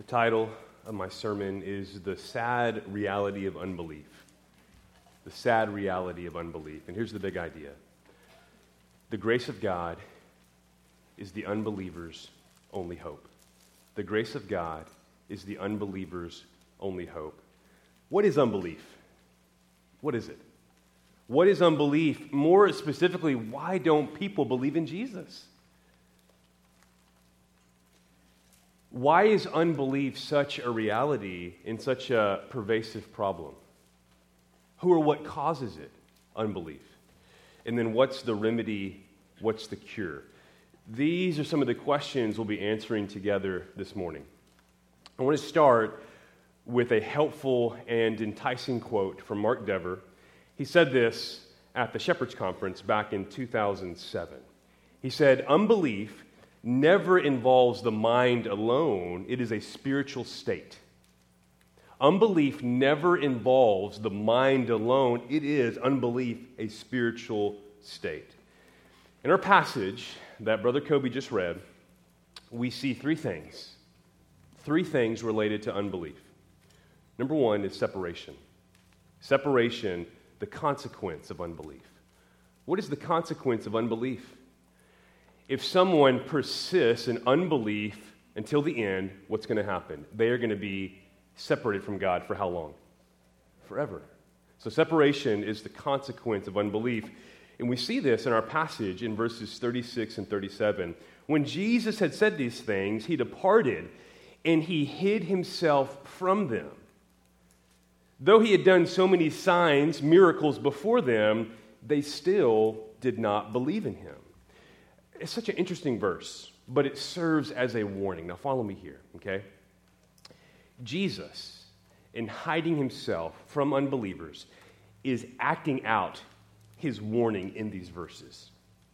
The title of my sermon is The Sad Reality of Unbelief. The sad reality of unbelief. And here's the big idea. The grace of God is the unbeliever's only hope. The grace of God is the unbeliever's only hope. What is unbelief? What is it? What is unbelief? More specifically, why don't people believe in Jesus? Why is unbelief such a reality and such a pervasive problem? Who or what causes it? Unbelief. And then what's the remedy? What's the cure? These are some of the questions we'll be answering together this morning. I want to start with a helpful and enticing quote from Mark Dever. He said this at the Shepherd's Conference back in 2007. He said, "Unbelief never involves the mind alone. It is a spiritual state. Unbelief never involves the mind alone. It is, unbelief, a spiritual state." In our passage that Brother Kobe just read, we see three things related to unbelief. Number one is separation. Separation, the consequence of unbelief. What is the consequence of unbelief? If someone persists in unbelief until the end, what's going to happen? They are going to be separated from God for how long? Forever. So separation is the consequence of unbelief. And we see this in our passage in verses 36 and 37. When Jesus had said these things, he departed and he hid himself from them. Though he had done so many signs, miracles before them, they still did not believe in him. It's such an interesting verse, but it serves as a warning. Now follow me here, okay? Jesus, in hiding himself from unbelievers, is acting out his warning in these verses.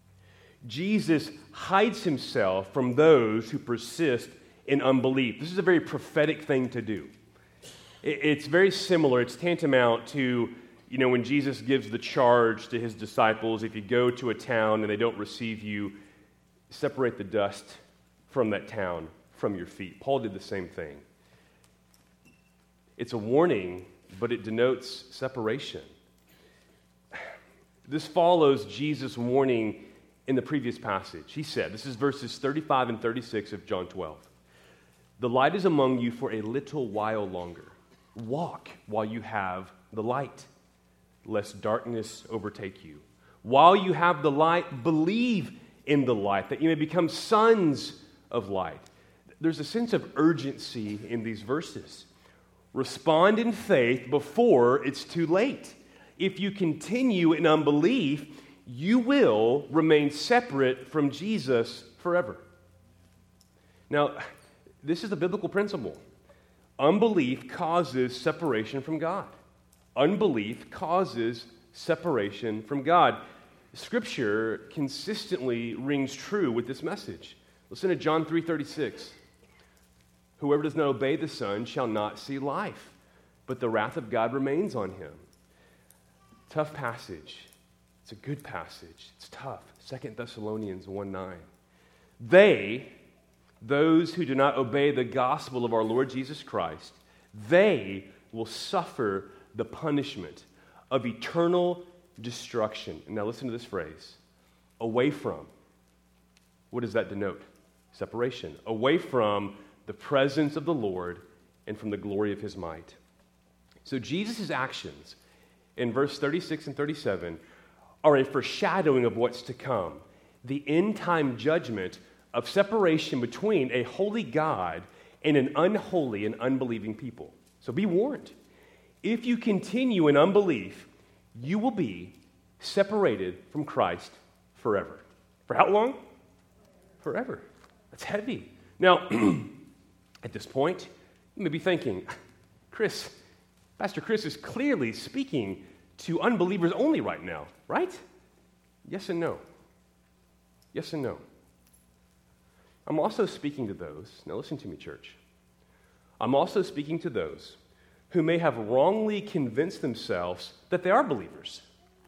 Jesus hides himself from those who persist in unbelief. This is a very prophetic thing to do. It's very similar. It's tantamount to, when Jesus gives the charge to his disciples, if you go to a town and they don't receive you, separate the dust from that town from your feet. Paul did the same thing. It's a warning, but it denotes separation. This follows Jesus' warning in the previous passage. He said, this is verses 35 and 36 of John 12. "The light is among you for a little while longer. Walk while you have the light, lest darkness overtake you. While you have the light, believe in the light, that you may become sons of light." There's a sense of urgency in these verses. Respond in faith before it's too late. If you continue in unbelief, you will remain separate from Jesus forever. Now, this is a biblical principle. Unbelief causes separation from God. Unbelief causes separation from God. Scripture consistently rings true with this message. Listen to John 3:36. "Whoever does not obey the Son shall not see life, but the wrath of God remains on him." Tough passage. It's a good passage. It's tough. 2 Thessalonians 1:9. Those who do not obey the gospel of our Lord Jesus Christ, they will suffer the punishment of eternal destruction. And now listen to this phrase. Away from. What does that denote? Separation. Away from the presence of the Lord and from the glory of his might. So Jesus' actions in verse 36 and 37 are a foreshadowing of what's to come. The end-time judgment of separation between a holy God and an unholy and unbelieving people. So be warned. If you continue in unbelief, you will be separated from Christ forever. For how long? Forever. That's heavy. Now, at this point, you may be thinking, Pastor Chris is clearly speaking to unbelievers only right now, right? Yes and no. Yes and no. I'm also speaking to those, now listen to me, church. I'm also speaking to those who may have wrongly convinced themselves that they are believers.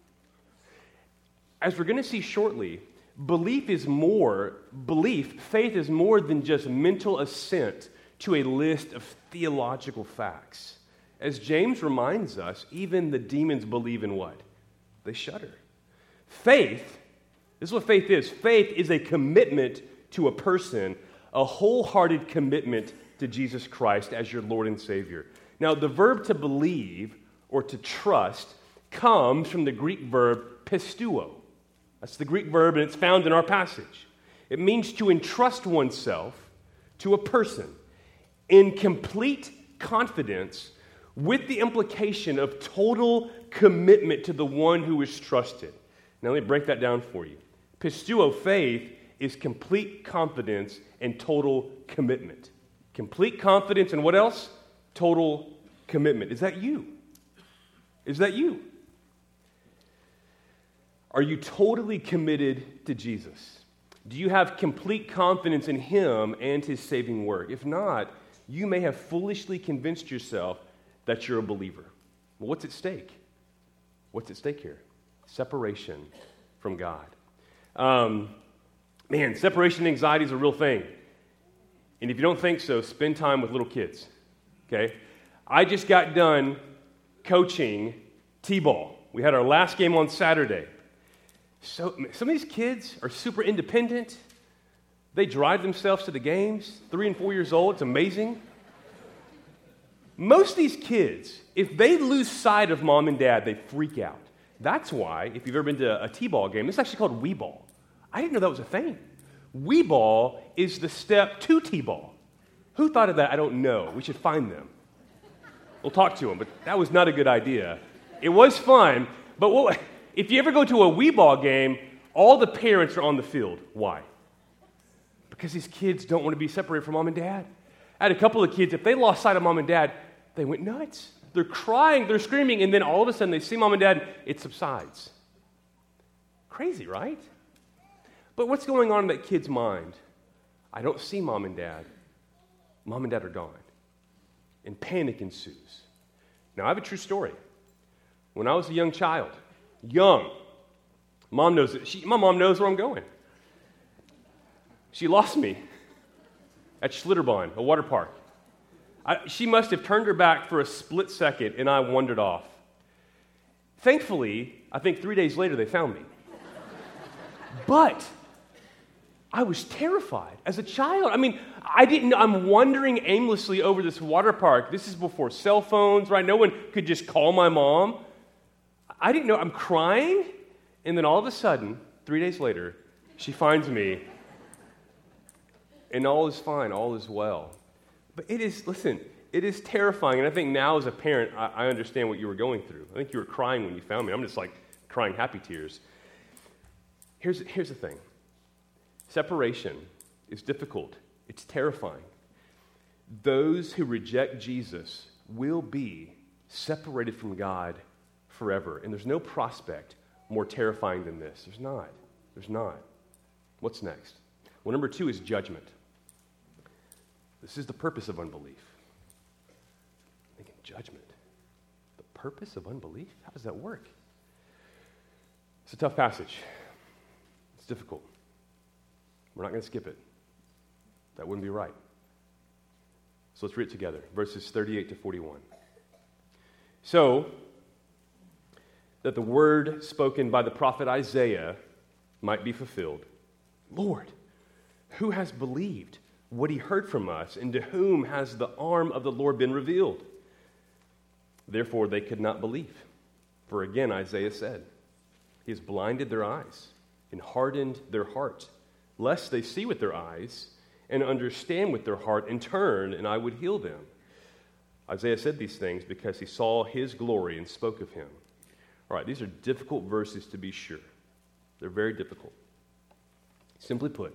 As we're going to see shortly, faith is more than just mental assent to a list of theological facts. As James reminds us, even the demons believe in what? They shudder. Faith, this is what faith is. Faith is a commitment to a person, a wholehearted commitment to Jesus Christ as your Lord and Savior. Now, the verb to believe or to trust comes from the Greek verb pisteuo. That's the Greek verb, and it's found in our passage. It means to entrust oneself to a person in complete confidence with the implication of total commitment to the one who is trusted. Now, let me break that down for you. Pisteuo, faith, is complete confidence and total commitment. Complete confidence and what else? Total commitment. Is that you? Is that you? Are you totally committed to Jesus? Do you have complete confidence in Him and His saving work? If not, you may have foolishly convinced yourself that you're a believer. Well, what's at stake? What's at stake here? Separation from God. Separation anxiety is a real thing. And if you don't think so, spend time with little kids, okay? I just got done coaching T-ball. We had our last game on Saturday. So some of these kids are super independent. They drive themselves to the games, 3 and 4 years old. It's amazing. Most of these kids, if they lose sight of mom and dad, they freak out. That's why, if you've ever been to a T-ball game, it's actually called Wii Ball. I didn't know that was a thing. Wii Ball is the step to T-ball. Who thought of that? I don't know. We should find them. We'll talk to them, but that was not a good idea. It was fun, but if you ever go to a Wii Ball game, all the parents are on the field. Why? Because these kids don't want to be separated from mom and dad. I had a couple of kids, if they lost sight of mom and dad, they went nuts. They're crying, they're screaming, and then all of a sudden they see mom and dad, it subsides. Crazy, right? But what's going on in that kid's mind? I don't see mom and dad. Mom and dad are gone. And panic ensues. Now, I have a true story. When I was a young child, mom knows it. My mom knows where I'm going. She lost me at Schlitterbahn, a water park. She must have turned her back for a split second, and I wandered off. Thankfully, I think 3 days later, they found me. But I was terrified as a child. I'm wandering aimlessly over this water park. This is before cell phones, right? No one could just call my mom. I didn't know. I'm crying, and then all of a sudden, 3 days later, she finds me, and all is fine, all is well. But it is terrifying, and I think now as a parent, I understand what you were going through. I think you were crying when you found me. I'm just like crying happy tears. Here's the thing. Separation is difficult. It's terrifying. Those who reject Jesus will be separated from God forever. And there's no prospect more terrifying than this. There's not. What's next? Well, number 2 is judgment. This is the purpose of unbelief. I'm thinking, judgment. The purpose of unbelief? How does that work? It's a tough passage. It's difficult. We're not going to skip it. That wouldn't be right. So let's read it together. Verses 38 to 41. So, that the word spoken by the prophet Isaiah might be fulfilled. Lord, who has believed what he heard from us, and to whom has the arm of the Lord been revealed? Therefore they could not believe. For again Isaiah said, He has blinded their eyes and hardened their heart, lest they see with their eyes and understand with their heart and turn, and I would heal them. Isaiah said these things because he saw his glory and spoke of him. All right, these are difficult verses to be sure. They're very difficult. Simply put,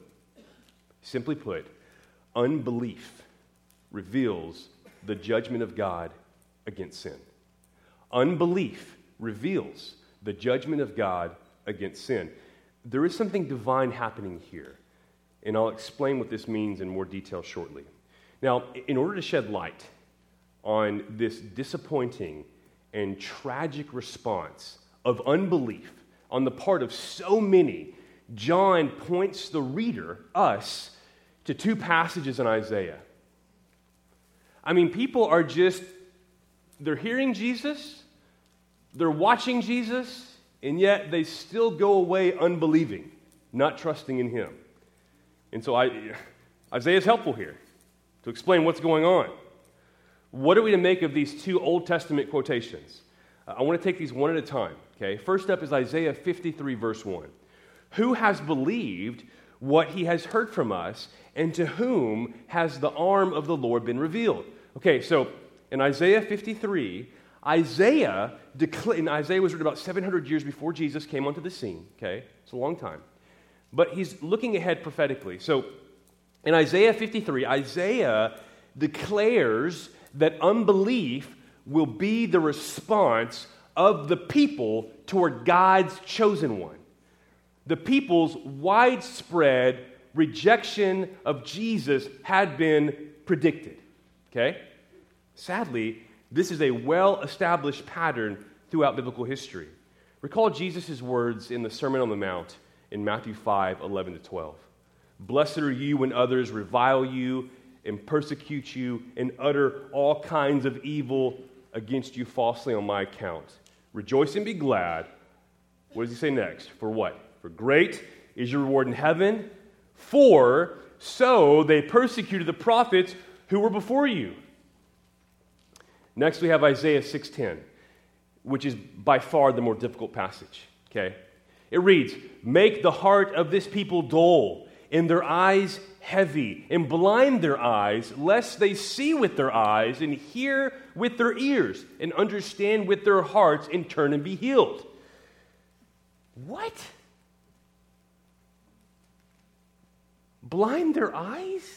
unbelief reveals the judgment of God against sin. Unbelief reveals the judgment of God against sin. There is something divine happening here, and I'll explain what this means in more detail shortly. Now, in order to shed light on this disappointing and tragic response of unbelief on the part of so many, John points the reader, us, to 2 passages in Isaiah. I mean, people are they're hearing Jesus, they're watching Jesus, and yet they still go away unbelieving, not trusting in him. And so Isaiah's helpful here to explain what's going on. What are we to make of these two Old Testament quotations? I want to take these one at a time. Okay, first up is Isaiah 53, verse 1. Who has believed what he has heard from us, and to whom has the arm of the Lord been revealed? Okay, so in Isaiah 53, Isaiah was written about 700 years before Jesus came onto the scene. Okay, it's a long time. But he's looking ahead prophetically. So in Isaiah 53, Isaiah declares that unbelief will be the response of the people toward God's chosen one. The people's widespread rejection of Jesus had been predicted. Okay? Sadly, this is a well-established pattern throughout biblical history. Recall Jesus' words in the Sermon on the Mount in Matthew 5, 11 to 12. Blessed are you when others revile you and persecute you and utter all kinds of evil against you falsely on my account. Rejoice and be glad. What does he say next? For what? For great is your reward in heaven. For so they persecuted the prophets who were before you. Next we have Isaiah 6:10, which is by far the more difficult passage. Okay? It reads, make the heart of this people dull, and their eyes heavy, and blind their eyes, lest they see with their eyes, and hear with their ears, and understand with their hearts, and turn and be healed. What? Blind their eyes?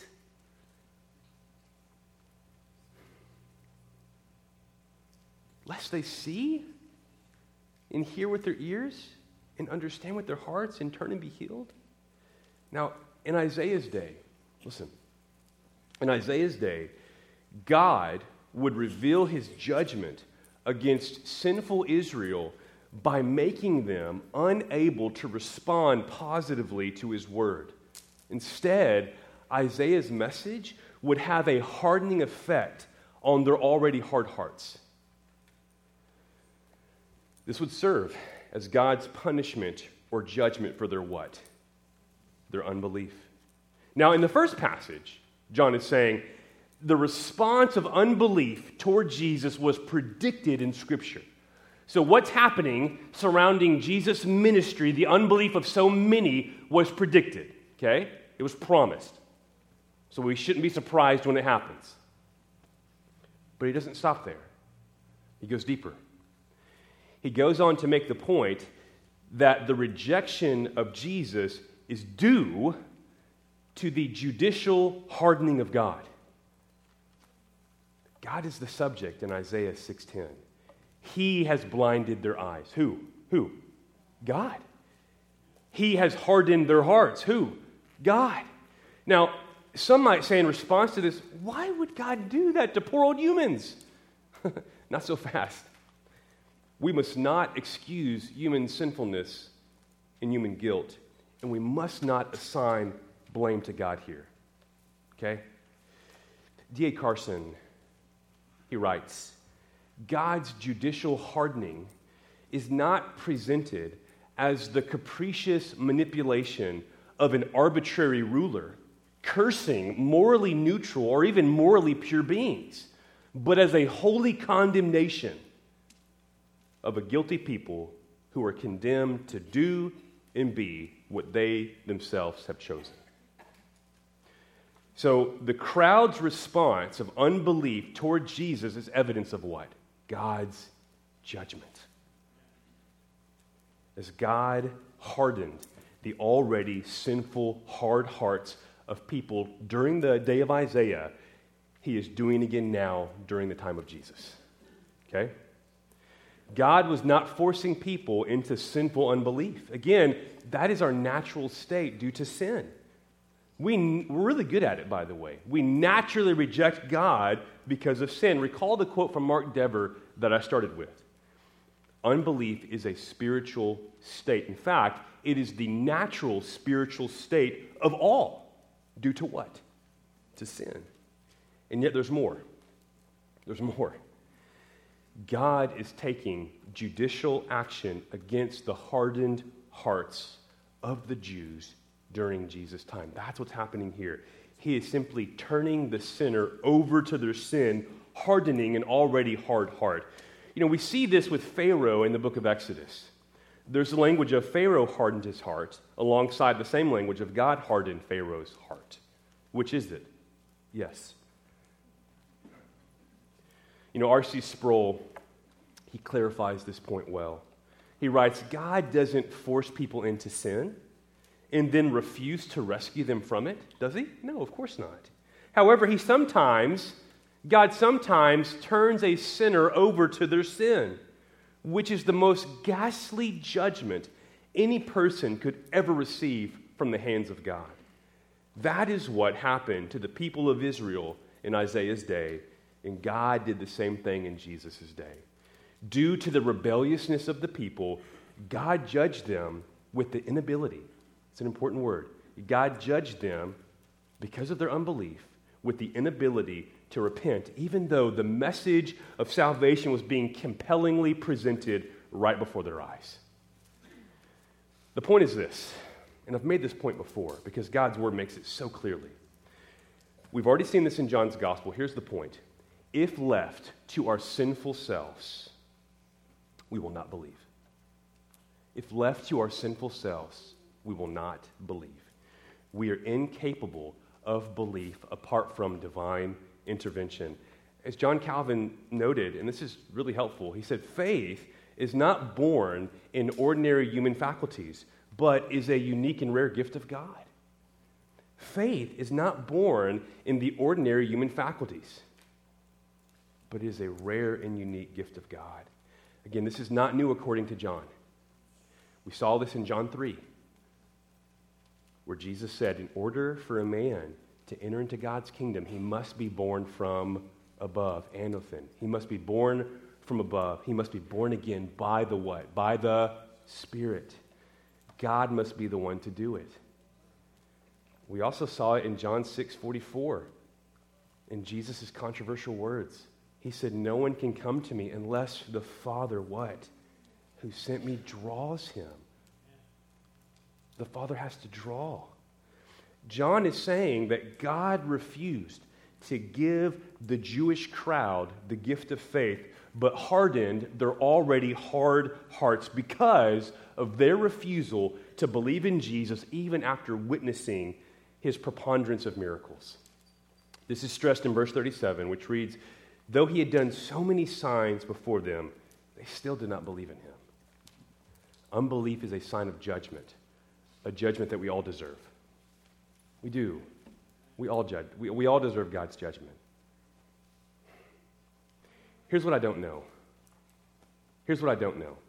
Lest they see and hear with their ears and understand with their hearts and turn and be healed? Now, in Isaiah's day, listen, in Isaiah's day, God would reveal his judgment against sinful Israel by making them unable to respond positively to his word. Instead, Isaiah's message would have a hardening effect on their already hard hearts. This would serve as God's punishment or judgment for their what? Their unbelief. Now, in the first passage, John is saying the response of unbelief toward Jesus was predicted in Scripture. So what's happening surrounding Jesus' ministry, the unbelief of so many, was predicted. Okay? It was promised. So we shouldn't be surprised when it happens. But he doesn't stop there. He goes deeper. He goes on to make the point that the rejection of Jesus is due to the judicial hardening of God. God is the subject in Isaiah 6:10. He has blinded their eyes. Who? God. He has hardened their hearts. Who? God. Now, some might say in response to this, why would God do that to poor old humans? Not so fast. We must not excuse human sinfulness and human guilt, and we must not assign blame to God here. Okay? D.A. Carson, he writes, God's judicial hardening is not presented as the capricious manipulation of an arbitrary ruler cursing morally neutral or even morally pure beings, but as a holy condemnation of a guilty people who are condemned to do and be what they themselves have chosen. So the crowd's response of unbelief toward Jesus is evidence of what? God's judgment. As God hardened the already sinful, hard hearts of people during the day of Isaiah, he is doing again now during the time of Jesus. Okay? God was not forcing people into sinful unbelief. Again, that is our natural state due to sin. We're really good at it, by the way. We naturally reject God because of sin. Recall the quote from Mark Dever that I started with. Unbelief is a spiritual state. In fact, it is the natural spiritual state of all. Due to what? To sin. And yet there's more. There's more. God is taking judicial action against the hardened hearts of the Jews during Jesus' time. That's what's happening here. He is simply turning the sinner over to their sin, hardening an already hard heart. You know, we see this with Pharaoh in the book of Exodus. There's the language of Pharaoh hardened his heart alongside the same language of God hardened Pharaoh's heart. Which is it? Yes. You know, R.C. Sproul, he clarifies this point well. He writes, God doesn't force people into sin and then refuse to rescue them from it, does he? No, of course not. However, God sometimes turns a sinner over to their sin, which is the most ghastly judgment any person could ever receive from the hands of God. That is what happened to the people of Israel in Isaiah's day, and God did the same thing in Jesus' day. Due to the rebelliousness of the people, God judged them with the inability. It's an important word. God judged them because of their unbelief with the inability to repent, even though the message of salvation was being compellingly presented right before their eyes. The point is this, and I've made this point before because God's word makes it so clearly. We've already seen this in John's gospel. Here's the point. If left to our sinful selves, we will not believe. If left to our sinful selves, we will not believe. We are incapable of belief apart from divine intervention. As John Calvin noted, and this is really helpful, he said, faith is not born in ordinary human faculties, but is a unique and rare gift of God. Faith is not born in the ordinary human faculties, but is a rare and unique gift of God. Again, this is not new according to John. We saw this in John 3, where Jesus said, in order for a man to enter into God's kingdom, he must be born from above, anothen. He must be born from above. He must be born again by the what? By the Spirit. God must be the one to do it. We also saw it in John 6:44, in Jesus' controversial words. He said, no one can come to me unless the Father, what? Who sent me draws him. The Father has to draw. John is saying that God refused to give the Jewish crowd the gift of faith, but hardened their already hard hearts because of their refusal to believe in Jesus even after witnessing his preponderance of miracles. This is stressed in verse 37, which reads, though he had done so many signs before them, they still did not believe in him. Unbelief is a sign of judgment, a judgment that we all deserve. We do. We all judge. We all deserve God's judgment. Here's what I don't know. Here's what I don't know.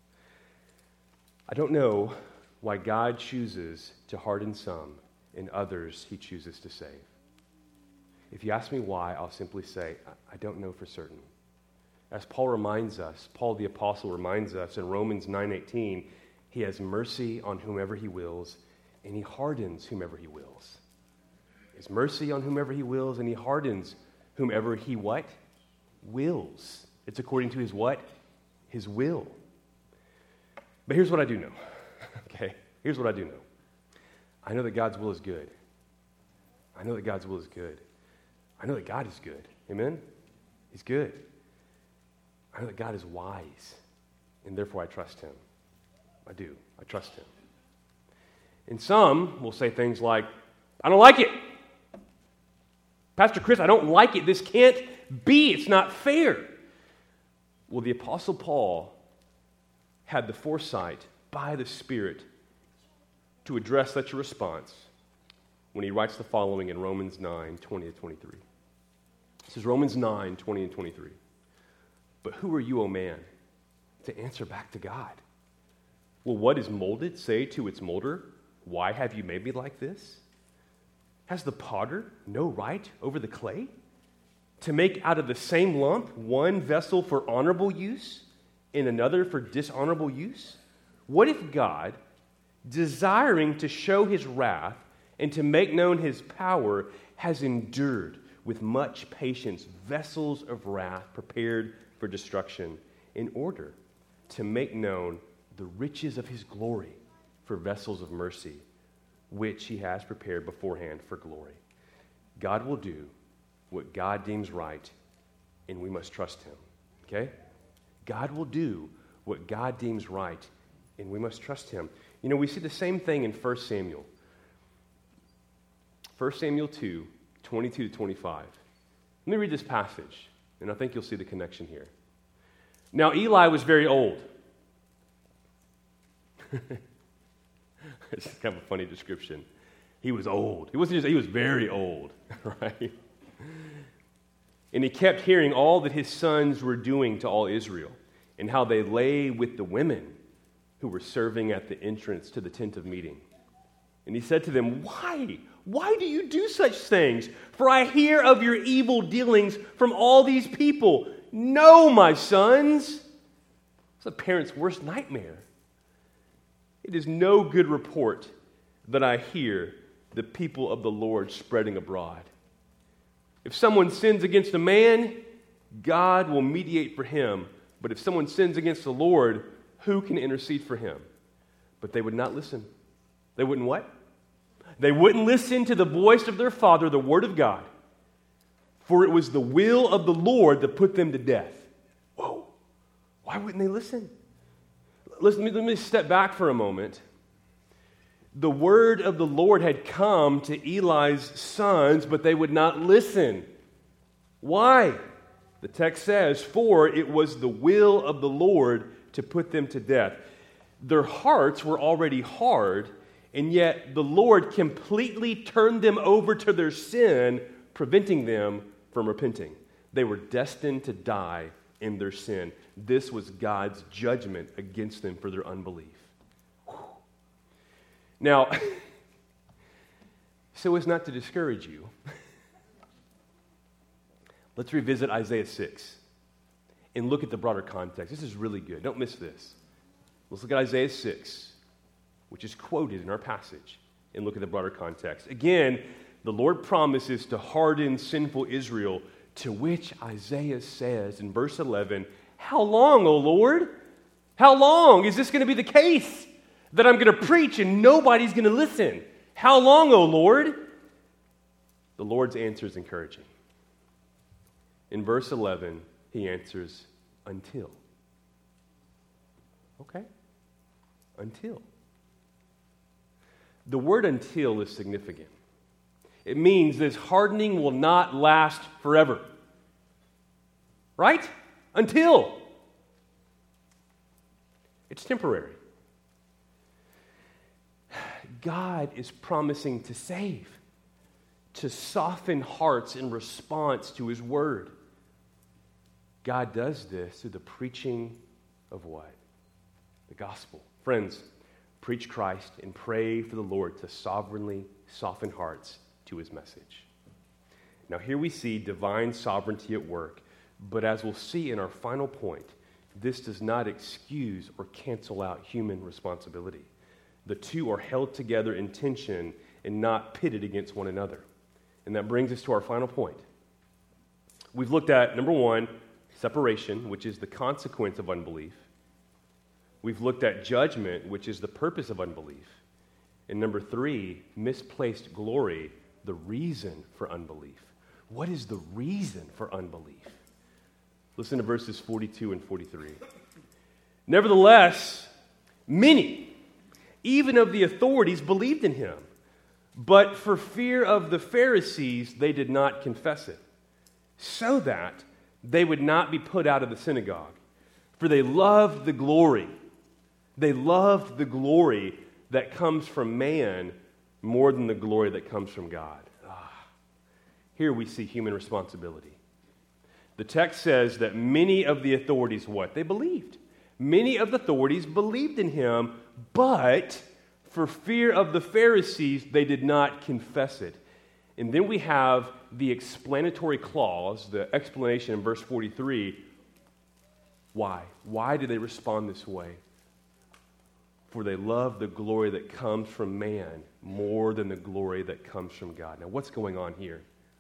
I don't know why God chooses to harden some and others he chooses to save. If you ask me why, I'll simply say, I don't know for certain. As Paul the Apostle reminds us in Romans 9:18, he has mercy on whomever he wills, and he hardens whomever he wills. He has mercy on whomever he wills, and he hardens whomever he what? Wills. It's according to his what? His will. But here's what I do know. Okay? Here's what I do know. I know that God's will is good. I know that God's will is good. I know that God is good. Amen? He's good. I know that God is wise, and therefore I trust him. I do. I trust him. And some will say things like, I don't like it. Pastor Chris, I don't like it. This can't be. It's not fair. Well, the Apostle Paul had the foresight by the Spirit to address such a response when he writes the following in Romans 9:20-23. This is Romans 9:20 and 23. But who are you, O man, to answer back to God? Will what is molded say to its molder, why have you made me like this? Has the potter no right over the clay to make out of the same lump one vessel for honorable use and another for dishonorable use? What if God, desiring to show his wrath and to make known his power, has endured with much patience vessels of wrath prepared for destruction, in order to make known the riches of his glory for vessels of mercy, which he has prepared beforehand for glory. God will do what God deems right, and we must trust him. Okay? God will do what God deems right, and we must trust him. You know, we see the same thing in 1 Samuel. 1 Samuel 2, 22 to 25. Let me read this passage, and I think you'll see the connection here. Now, Eli was very old. It's kind of a funny description. He was old. He wasn't just, he was very old, right? And he kept hearing all that his sons were doing to all Israel, and how they lay with the women who were serving at the entrance to the tent of meeting. And he said to them, Why? Why do you do such things? For I hear of your evil dealings from all these people. No, my sons. It's a parent's worst nightmare. It is no good report that I hear the people of the Lord spreading abroad. If someone sins against a man, God will mediate for him. But if someone sins against the Lord, who can intercede for him? But they would not listen. They wouldn't what? They wouldn't listen to the voice of their father, the word of God. For it was the will of the Lord that put them to death. Whoa. Why wouldn't they listen? Listen, let me step back for a moment. The word of the Lord had come to Eli's sons, but they would not listen. Why? The text says, for it was the will of the Lord to put them to death. Their hearts were already hard, and yet the Lord completely turned them over to their sin, preventing them from repenting. They were destined to die in their sin. This was God's judgment against them for their unbelief. Whew. Now, so as not to discourage you, let's revisit Isaiah 6 and look at the broader context. This is really good. Don't miss this. Let's look at Isaiah 6, which is quoted in our passage, and look at the broader context. Again, the Lord promises to harden sinful Israel, to which Isaiah says in verse 11, how long, O Lord? How long is this going to be the case that I'm going to preach and nobody's going to listen? How long, O Lord? The Lord's answer is encouraging. In verse 11, he answers, until. Okay? Until. The word until is significant. It means this hardening will not last forever. Right? Until. It's temporary. God is promising to save, to soften hearts in response to his word. God does this through the preaching of what? The gospel. Friends, preach Christ and pray for the Lord to sovereignly soften hearts to his message. Now here we see divine sovereignty at work, but as we'll see in our final point, this does not excuse or cancel out human responsibility. The two are held together in tension and not pitted against one another. And that brings us to our final point. We've looked at, number one, separation, which is the consequence of unbelief. We've looked at judgment, which is the purpose of unbelief. And number three, misplaced glory, the reason for unbelief. What is the reason for unbelief? Listen to verses 42 and 43. Nevertheless, many, even of the authorities, believed in him. But for fear of the Pharisees, they did not confess it, so that they would not be put out of the synagogue. For they loved the glory. They loved the glory that comes from man more than the glory that comes from God. Here we see human responsibility. The text says that many of the authorities, what? They believed. Many of the authorities believed in him, but for fear of the Pharisees, they did not confess it. And then we have the explanatory clause, the explanation in verse 43. Why? Why did they respond this way? For they love the glory that comes from man more than the glory that comes from God. Now, what's going on here?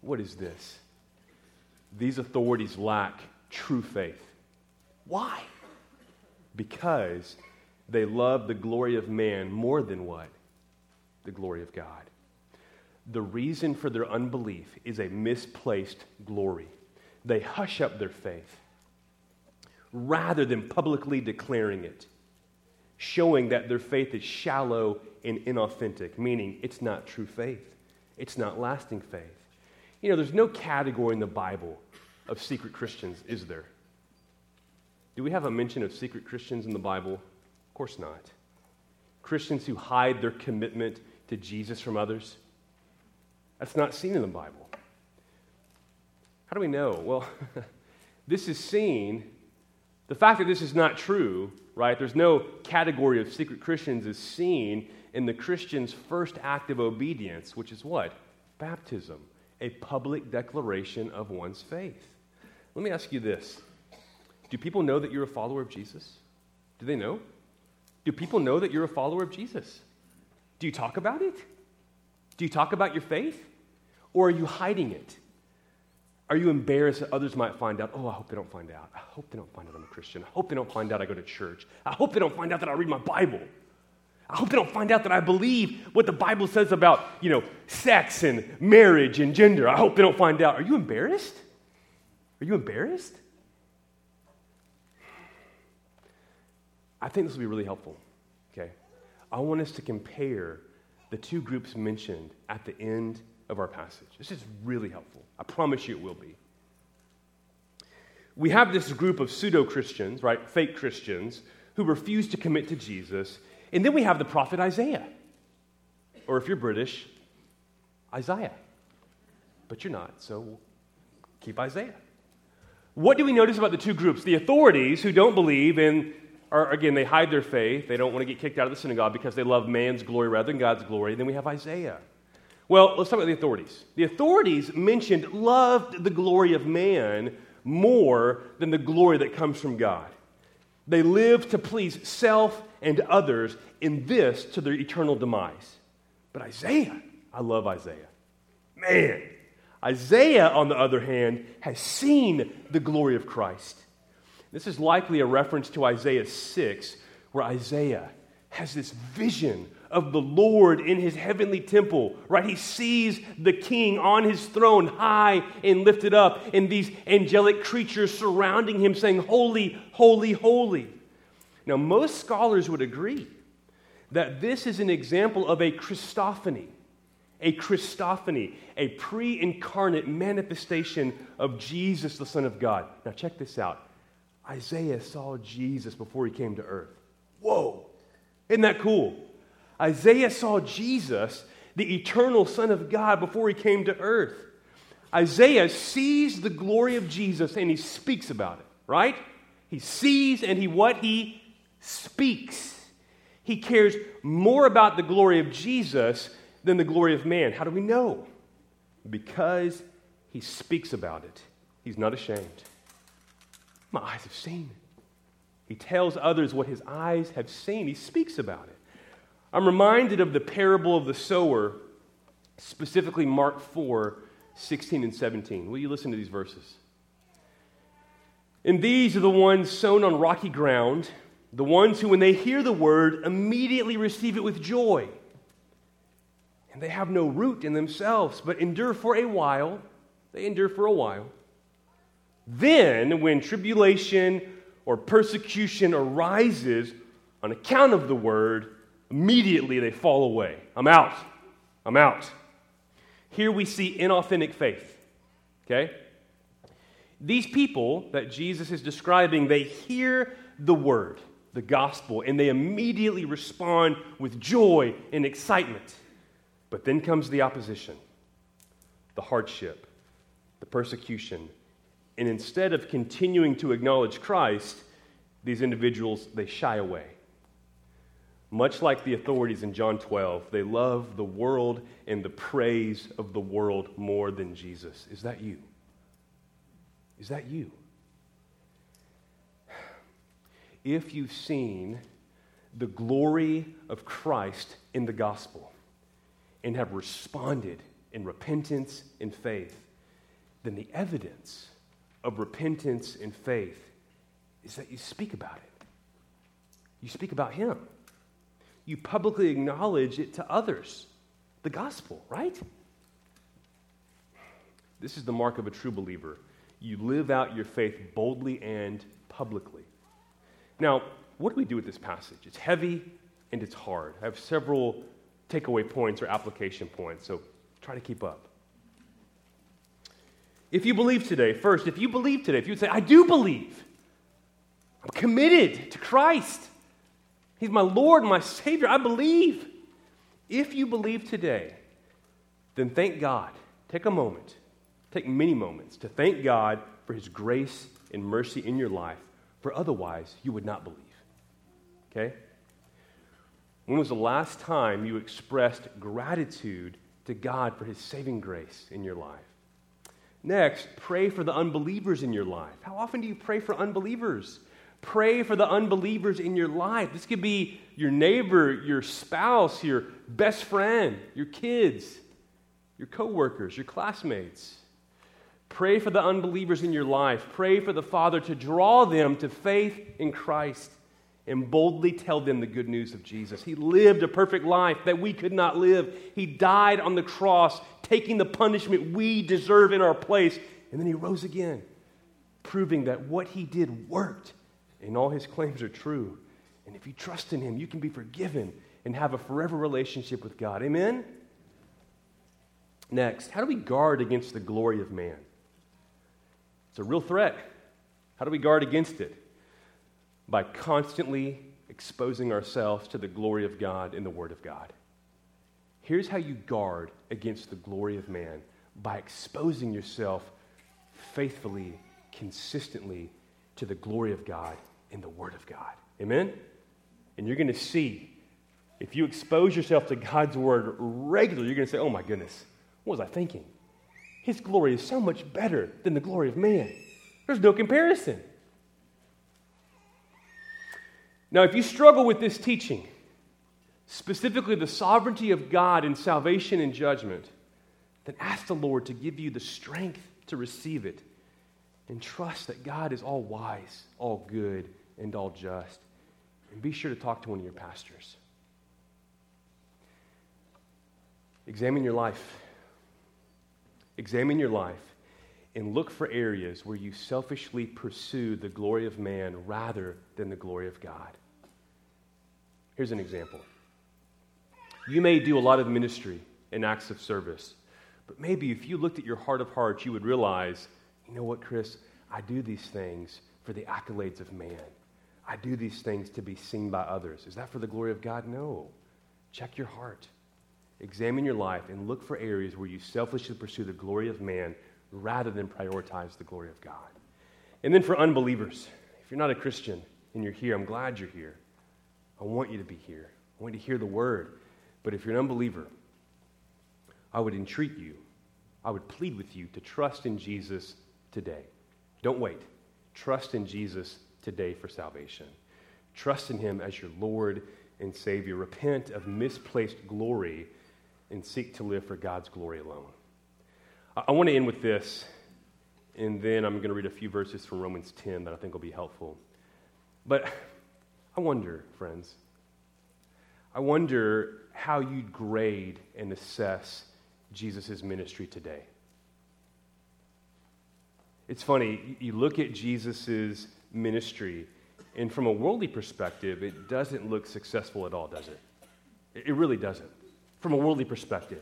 What is this? These authorities lack true faith. Why? Because they love the glory of man more than what? The glory of God. The reason for their unbelief is a misplaced glory. They hush up their faith rather than publicly declaring it, showing that their faith is shallow and inauthentic, meaning it's not true faith. It's not lasting faith. You know, there's no category in the Bible of secret Christians, is there? Do we have a mention of secret Christians in the Bible? Of course not. Christians who hide their commitment to Jesus from others? That's not seen in the Bible. How do we know? Well, this is seen, the fact that this is not true, right? There's no category of secret Christians is seen in the Christian's first act of obedience, which is what? Baptism, a public declaration of one's faith. Let me ask you this. Do people know that you're a follower of Jesus? Do they know? Do people know that you're a follower of Jesus? Do you talk about it? Do you talk about your faith? Or are you hiding it? Are you embarrassed that others might find out? Oh, I hope they don't find out. I hope they don't find out I'm a Christian. I hope they don't find out I go to church. I hope they don't find out that I read my Bible. I hope they don't find out that I believe what the Bible says about, sex and marriage and gender. I hope they don't find out. Are you embarrassed? Are you embarrassed? I think this will be really helpful, okay? I want us to compare the two groups mentioned at the end of our passage. This is really helpful. I promise you it will be. We have this group of pseudo-Christians, right, fake Christians, who refuse to commit to Jesus. And then we have the prophet Isaiah. Or if you're British, Isaiah. But you're not, so we'll keep Isaiah. What do we notice about the two groups? The authorities who don't believe in, or again, they hide their faith. They don't want to get kicked out of the synagogue because they love man's glory rather than God's glory. And then we have Isaiah. Well, let's talk about the authorities. The authorities loved the glory of man more than the glory that comes from God. They lived to please self and others, in this to their eternal demise. But Isaiah, I love Isaiah. Man, Isaiah, on the other hand, has seen the glory of Christ. This is likely a reference to Isaiah 6, where Isaiah has this vision of the Lord in his heavenly temple, right? He sees the king on his throne, high and lifted up, and these angelic creatures surrounding him saying, "Holy, holy, holy." Now, most scholars would agree that this is an example of a Christophany, a pre-incarnate manifestation of Jesus, the Son of God. Now, check this out. Isaiah saw Jesus before he came to earth. Whoa! Isn't that cool? Isaiah saw Jesus, the eternal Son of God, before he came to earth. Isaiah sees the glory of Jesus and he speaks about it, right? He sees and he speaks. He cares more about the glory of Jesus than the glory of man. How do we know? Because he speaks about it. He's not ashamed. My eyes have seen. He tells others what his eyes have seen. He speaks about it. I'm reminded of the parable of the sower, specifically Mark 4, 16 and 17. Will you listen to these verses? And these are the ones sown on rocky ground, the ones who, when they hear the word, immediately receive it with joy. And they have no root in themselves, but endure for a while. They endure for a while. Then, when tribulation or persecution arises on account of the word, immediately they fall away. I'm out. Here we see inauthentic faith. Okay? These people that Jesus is describing, they hear the word, the gospel, and they immediately respond with joy and excitement. But then comes the opposition, the hardship, the persecution. And instead of continuing to acknowledge Christ, these individuals, they shy away. Much like the authorities in John 12, they love the world and the praise of the world more than Jesus. Is that you? Is that you? If you've seen the glory of Christ in the gospel and have responded in repentance and faith, then the evidence of repentance and faith is that you speak about it. You speak about him. You publicly acknowledge it to others. The gospel, right? This is the mark of a true believer. You live out your faith boldly and publicly. Now, what do we do with this passage? It's heavy and it's hard. I have several takeaway points or application points, so try to keep up. If you believe today, first, if you would say, I do believe. I'm committed to Christ. He's my Lord, my Savior. I believe. If you believe today, then thank God. Take a moment, take many moments to thank God for his grace and mercy in your life, for otherwise you would not believe. Okay? When was the last time you expressed gratitude to God for his saving grace in your life? Next, pray for the unbelievers in your life. How often do you pray for unbelievers? Pray for the unbelievers in your life. This could be your neighbor, your spouse, your best friend, your kids, your coworkers, your classmates. Pray for the unbelievers in your life. Pray for the Father to draw them to faith in Christ and boldly tell them the good news of Jesus. He lived a perfect life that we could not live. He died on the cross, taking the punishment we deserve in our place, and then he rose again, proving that what he did worked, and all his claims are true. And if you trust in him, you can be forgiven and have a forever relationship with God. Amen? Next, how do we guard against the glory of man? It's a real threat. How do we guard against it? By constantly exposing ourselves to the glory of God in the Word of God. Here's how you guard against the glory of man: by exposing yourself faithfully, consistently to the glory of God in the Word of God. Amen? And you're going to see, if you expose yourself to God's Word regularly, you're going to say, oh my goodness, what was I thinking? His glory is so much better than the glory of man. There's no comparison. Now, if you struggle with this teaching, specifically the sovereignty of God in salvation and judgment, then ask the Lord to give you the strength to receive it and trust that God is all wise, all good, and all just. And be sure to talk to one of your pastors. Examine your life. Examine your life and look for areas where you selfishly pursue the glory of man rather than the glory of God. Here's an example. You may do a lot of ministry and acts of service, but maybe if you looked at your heart of hearts, you would realize, you know what, Chris? I do these things for the accolades of man. I do these things to be seen by others. Is that for the glory of God? No. Check your heart. Examine your life and look for areas where you selfishly pursue the glory of man rather than prioritize the glory of God. And then for unbelievers, if you're not a Christian and you're here, I'm glad you're here. I want you to be here. I want you to hear the word. But if you're an unbeliever, I would entreat you, I would plead with you to trust in Jesus today. Don't wait. Trust in Jesus today for salvation. Trust in him as your Lord and Savior. Repent of misplaced glory and seek to live for God's glory alone. I want to end with this, and then I'm going to read a few verses from Romans 10 that I think will be helpful. But I wonder, friends, I wonder how you'd grade and assess Jesus' ministry today. It's funny, you look at Jesus' ministry, and from a worldly perspective, it doesn't look successful at all, does it? It really doesn't. From a worldly perspective.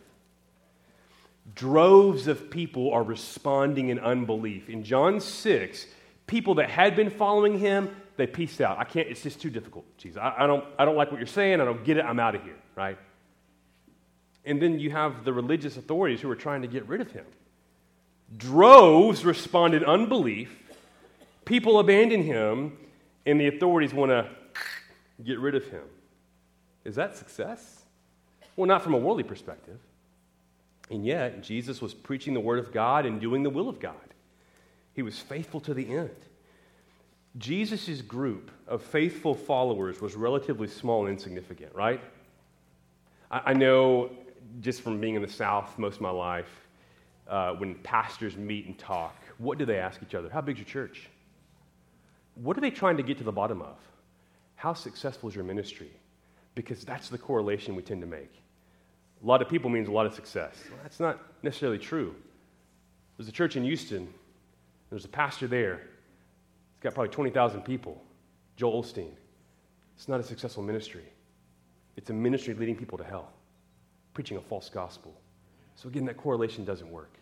Droves of people are responding in unbelief. In John 6, people that had been following him, they peaced out. It's just too difficult. Jesus, I don't like what you're saying. I don't get it. I'm out of here, right? And then you have the religious authorities who are trying to get rid of him. Droves respond in unbelief. People abandon him, and the authorities want to get rid of him. Is that success? Well, not from a worldly perspective. And yet, Jesus was preaching the word of God and doing the will of God. He was faithful to the end. Jesus' group of faithful followers was relatively small and insignificant, right? I know just from being in the South most of my life, when pastors meet and talk, what do they ask each other? How big's your church? What are they trying to get to the bottom of? How successful is your ministry? Because that's the correlation we tend to make. A lot of people means a lot of success. Well, that's not necessarily true. There's a church in Houston. There's a pastor there. He's got probably 20,000 people. Joel Osteen. It's not a successful ministry. It's a ministry leading people to hell, preaching a false gospel. So again, that correlation doesn't work.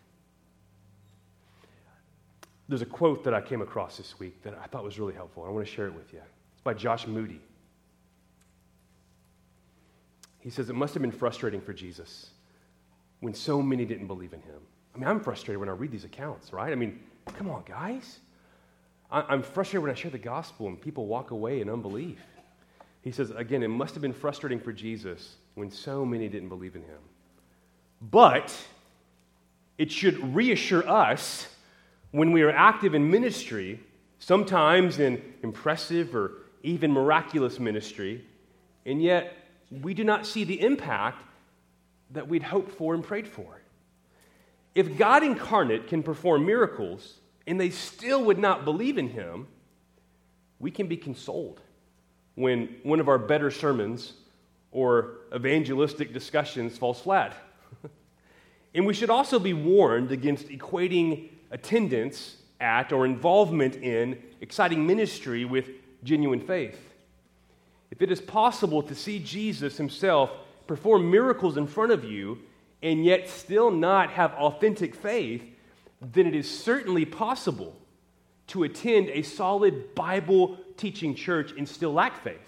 There's a quote that I came across this week that I thought was really helpful. I want to share it with you. It's by Josh Moody. He says, it must have been frustrating for Jesus when so many didn't believe in him. I mean, I'm frustrated when I read these accounts, right? I mean, come on, guys. I'm frustrated when I share the gospel and people walk away in unbelief. He says, again, it must have been frustrating for Jesus when so many didn't believe in him. But it should reassure us when we are active in ministry, sometimes in impressive or even miraculous ministry, and yet we do not see the impact that we'd hoped for and prayed for. If God incarnate can perform miracles and they still would not believe in him, we can be consoled when one of our better sermons or evangelistic discussions falls flat. And we should also be warned against equating attendance at or involvement in exciting ministry with genuine faith. If it is possible to see Jesus himself perform miracles in front of you and yet still not have authentic faith, then it is certainly possible to attend a solid Bible-teaching church and still lack faith.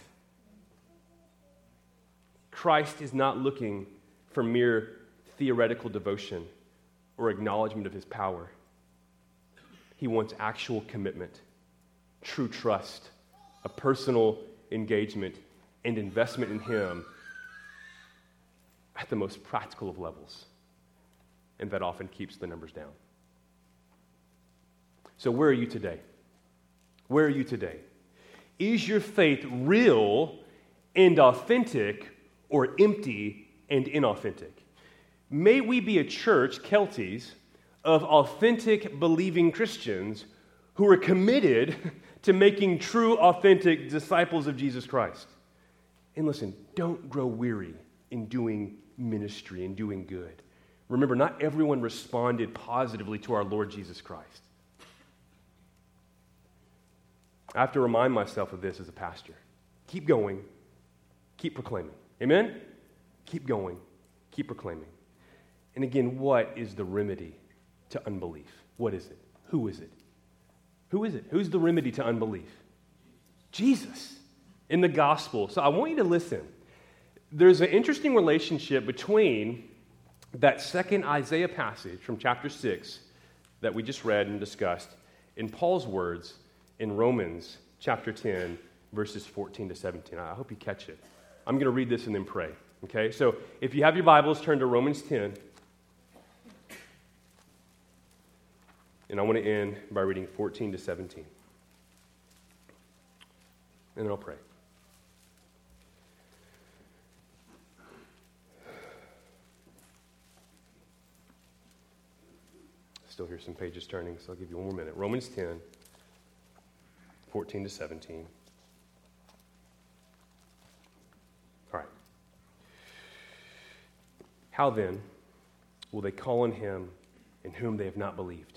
Christ is not looking for mere theoretical devotion or acknowledgement of his power. He wants actual commitment, true trust, a personal engagement, and investment in him at the most practical of levels. And that often keeps the numbers down. So where are you today? Where are you today? Is your faith real and authentic or empty and inauthentic? May we be a church, Kelties, of authentic, believing Christians who are committed to making true, authentic disciples of Jesus Christ. And listen, don't grow weary in doing ministry and doing good. Remember, not everyone responded positively to our Lord Jesus Christ. I have to remind myself of this as a pastor. Keep going, keep proclaiming. Amen? Keep going, keep proclaiming. And again, what is the remedy to unbelief? What is it? Who is it? Who is it? Who's the remedy to unbelief? Jesus in the gospel. So I want you to listen. There's an interesting relationship between that second Isaiah passage from chapter 6 that we just read and discussed in Paul's words in Romans chapter 10, verses 14 to 17. I hope you catch it. I'm going to read this and then pray. Okay? So if you have your Bibles, turn to Romans 10. And I want to end by reading 14 to 17. And then I'll pray. Still hear some pages turning, so I'll give you one more minute. Romans 10, 14 to 17. All right. How then will they call on him in whom they have not believed?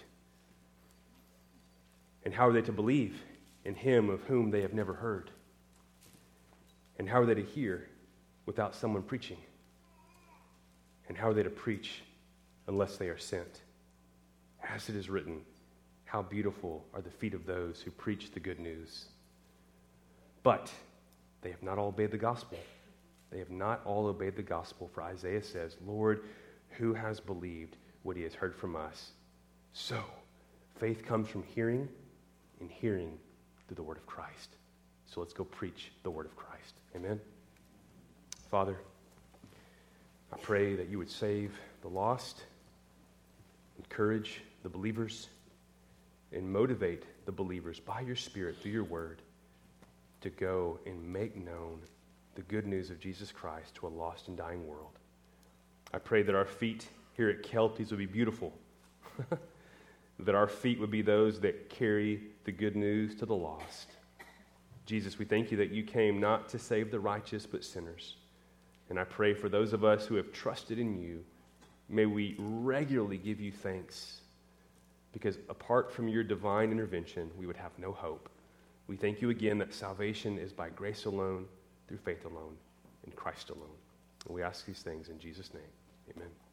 And how are they to believe in him of whom they have never heard? And how are they to hear without someone preaching? And how are they to preach unless they are sent? As it is written, how beautiful are the feet of those who preach the good news. But they have not all obeyed the gospel. They have not all obeyed the gospel, for Isaiah says, Lord, who has believed what he has heard from us? So, faith comes from hearing, and hearing through the word of Christ. So let's go preach the word of Christ. Amen? Father, I pray that you would save the lost, encourage the believers, and motivate the believers by your Spirit through your word to go and make known the good news of Jesus Christ to a lost and dying world. I pray that our feet here at Kelties will be beautiful that our feet would be those that carry the good news to the lost. Jesus, we thank you that you came not to save the righteous, but sinners. And I pray for those of us who have trusted in you, may we regularly give you thanks, because apart from your divine intervention, we would have no hope. We thank you again that salvation is by grace alone, through faith alone, in Christ alone. And we ask these things in Jesus' name. Amen.